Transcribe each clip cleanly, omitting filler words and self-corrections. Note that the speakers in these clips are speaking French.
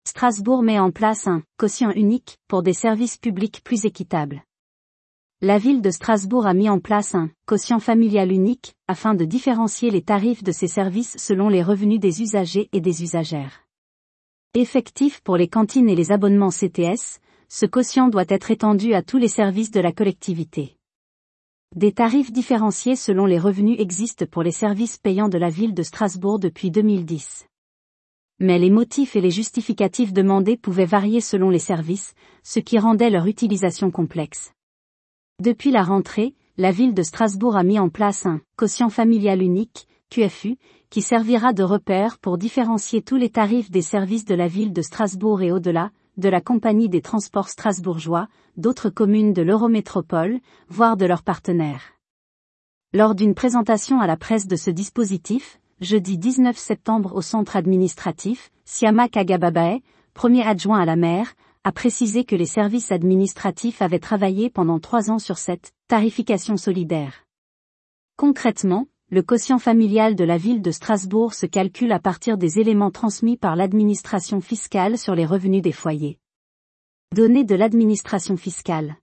Strasbourg met en place un quotient unique pour des services publics plus équitables. La ville de Strasbourg a mis en place un quotient familial unique afin de différencier les tarifs de ces services selon les revenus des usagers et des usagères. Effectif pour les cantines et les abonnements CTS, ce quotient doit être étendu à tous les services de la collectivité. Des tarifs différenciés selon les revenus existent pour les services payants de la ville de Strasbourg depuis 2010. Mais les motifs et les justificatifs demandés pouvaient varier selon les services, ce qui rendait leur utilisation complexe. Depuis la rentrée, la ville de Strasbourg a mis en place un quotient familial unique, QFU, qui servira de repère pour différencier tous les tarifs des services de la ville de Strasbourg et au-delà, de la compagnie des transports strasbourgeois, d'autres communes de l'Eurométropole, voire de leurs partenaires. Lors d'une présentation à la presse de ce dispositif, jeudi 19 septembre au centre administratif, Siama Kagababae, premier adjoint à la maire, a précisé que les services administratifs avaient travaillé pendant 3 ans sur cette tarification solidaire. Concrètement, le quotient familial de la ville de Strasbourg se calcule à partir des éléments transmis par l'administration fiscale sur les revenus des foyers. Données de l'administration fiscale.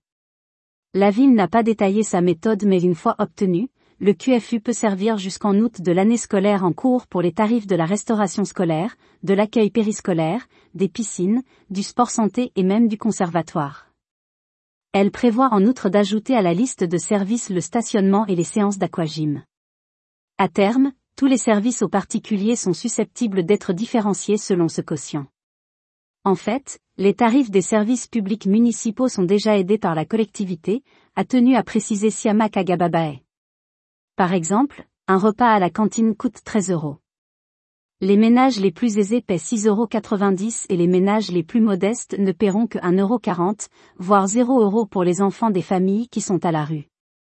La ville n'a pas détaillé sa méthode, mais une fois obtenu, le QFU peut servir jusqu'en août de l'année scolaire en cours pour les tarifs de la restauration scolaire, de l'accueil périscolaire, des piscines, du sport santé et même du conservatoire. Elle prévoit en outre d'ajouter à la liste de services le stationnement et les séances d'aquagym. À terme, tous les services aux particuliers sont susceptibles d'être différenciés selon ce quotient. En fait, les tarifs des services publics municipaux sont déjà aidés par la collectivité, a tenu à préciser Siama Kagababae. Par exemple, un repas à la cantine coûte 13 €. Les ménages les plus aisés paient 6,90 € et les ménages les plus modestes ne paieront que 1,40 €, voire 0 € pour les enfants des familles qui sont à la rue.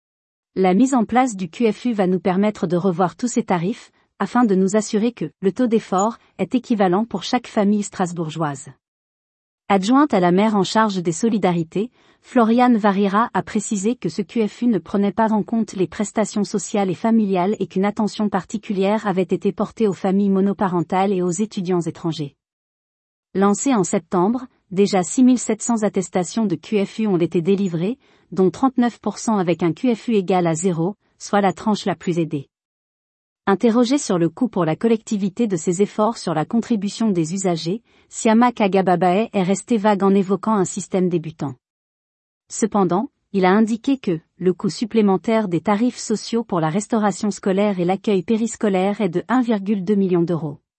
La mise en place du QFU va nous permettre de revoir tous ces tarifs, afin de nous assurer que le taux d'effort est équivalent pour chaque famille strasbourgeoise. Adjointe à la maire en charge des solidarités, Floriane Varira a précisé que ce QFU ne prenait pas en compte les prestations sociales et familiales et qu'une attention particulière avait été portée aux familles monoparentales et aux étudiants étrangers. Lancé en septembre, déjà 6700 attestations de QFU ont été délivrées, dont 39% avec un QFU égal à 0, soit la tranche la plus aidée. Interrogé sur le coût pour la collectivité de ces efforts sur la contribution des usagers, Siama Kagababae est resté vague en évoquant un système débutant. Cependant, il a indiqué que le coût supplémentaire des tarifs sociaux pour la restauration scolaire et l'accueil périscolaire est de 1,2 million d'euros.